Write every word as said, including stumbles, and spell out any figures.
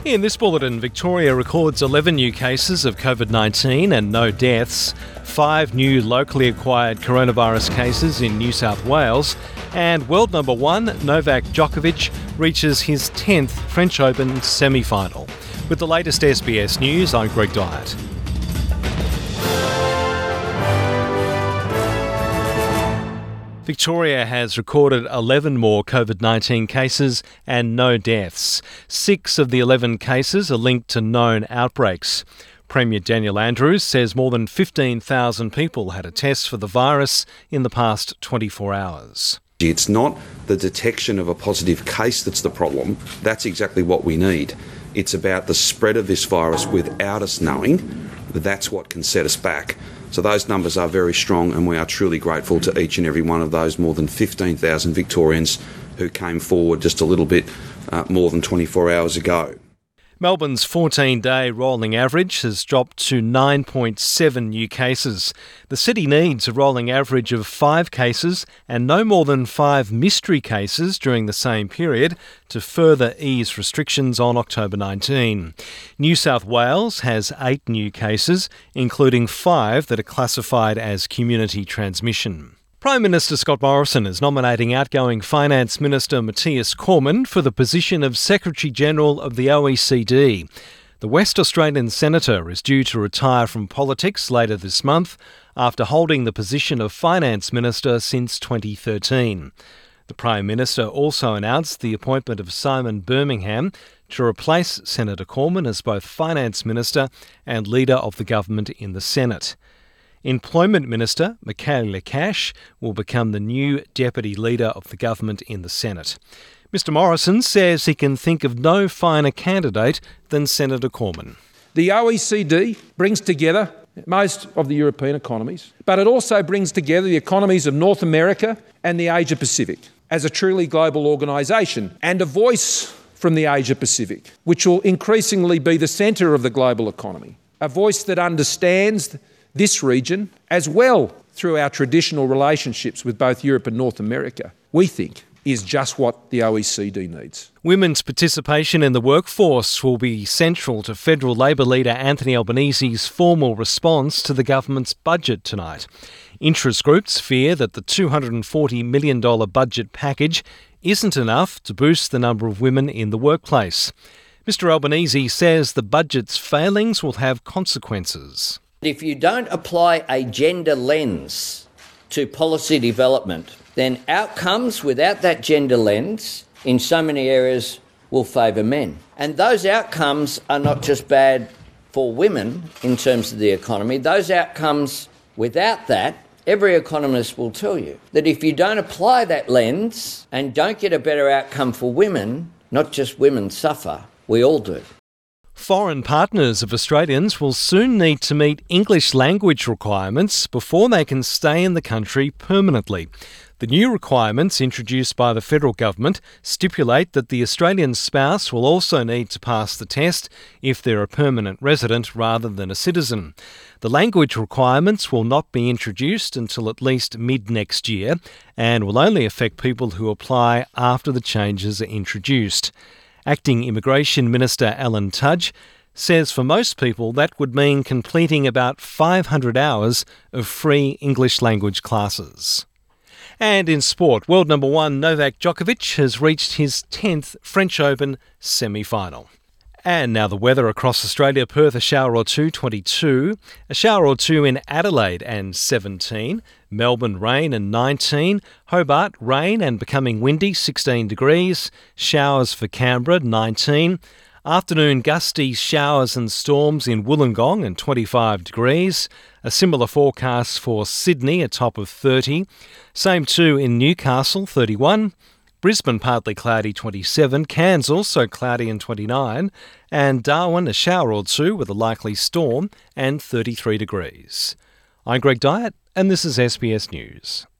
In this bulletin, Victoria records eleven new cases of covid nineteen and no deaths, five new locally acquired coronavirus cases in New South Wales, and world number one, Novak Djokovic, reaches his tenth French Open semi-final. With the latest S B S News, I'm Greg Dyatt. Victoria has recorded eleven more covid nineteen cases and no deaths. Six of the eleven cases are linked to known outbreaks. Premier Daniel Andrews says more than fifteen thousand people had a test for the virus in the past twenty-four hours. It's not the detection of a positive case that's the problem. That's exactly what we need. It's about the spread of this virus without us knowing. That's what can set us back. So those numbers are very strong, and we are truly grateful to each and every one of those more than fifteen thousand Victorians who came forward just a little bit uh, more than twenty-four hours ago. Melbourne's fourteen-day rolling average has dropped to nine point seven new cases. The city needs a rolling average of five cases and no more than five mystery cases during the same period to further ease restrictions on October nineteenth. New South Wales has eight new cases, including five that are classified as community transmission. Prime Minister Scott Morrison is nominating outgoing Finance Minister Matthias Cormann for the position of Secretary-General of the O E C D. The West Australian senator is due to retire from politics later this month after holding the position of Finance Minister since twenty thirteen. The Prime Minister also announced the appointment of Simon Birmingham to replace Senator Cormann as both Finance Minister and Leader of the government in the Senate. Employment Minister Michaelia Cash will become the new Deputy Leader of the government in the Senate. Mister Morrison says he can think of no finer candidate than Senator Cormann. The O E C D brings together most of the European economies, but it also brings together the economies of North America and the Asia Pacific as a truly global organisation, and a voice from the Asia Pacific, which will increasingly be the centre of the global economy. A voice that understands this region as well through our traditional relationships with both Europe and North America, we think is just what the O E C D needs. Women's participation in the workforce will be central to Federal Labor leader Anthony Albanese's formal response to the government's budget tonight. Interest groups fear that the two hundred forty million dollars budget package isn't enough to boost the number of women in the workplace. Mister Albanese says the budget's failings will have consequences. If you don't apply a gender lens to policy development, then outcomes without that gender lens in so many areas will favour men. And those outcomes are not just bad for women in terms of the economy. Those outcomes without that, every economist will tell you that if you don't apply that lens and don't get a better outcome for women, not just women suffer, we all do. Foreign partners of Australians will soon need to meet English language requirements before they can stay in the country permanently. The new requirements introduced by the federal government stipulate that the Australian spouse will also need to pass the test if they're a permanent resident rather than a citizen. The language requirements will not be introduced until at least mid-next year and will only affect people who apply after the changes are introduced. Acting Immigration Minister Alan Tudge says for most people that would mean completing about five hundred hours of free English language classes. And in sport, world number one Novak Djokovic has reached his tenth French Open semi-final. And now the weather across Australia. Perth a shower or two, twenty-two. A shower or two in Adelaide and seventeen. Melbourne rain and nineteen. Hobart rain and becoming windy, sixteen degrees. Showers for Canberra, nineteen. Afternoon gusty showers and storms in Wollongong and twenty-five degrees. A similar forecast for Sydney, a top of thirty. Same too in Newcastle, thirty-one. Brisbane partly cloudy, twenty-seven. Cairns also cloudy and twenty-nine. And Darwin a shower or two with a likely storm and thirty-three degrees. I'm Greg Dyatt and this is S B S News.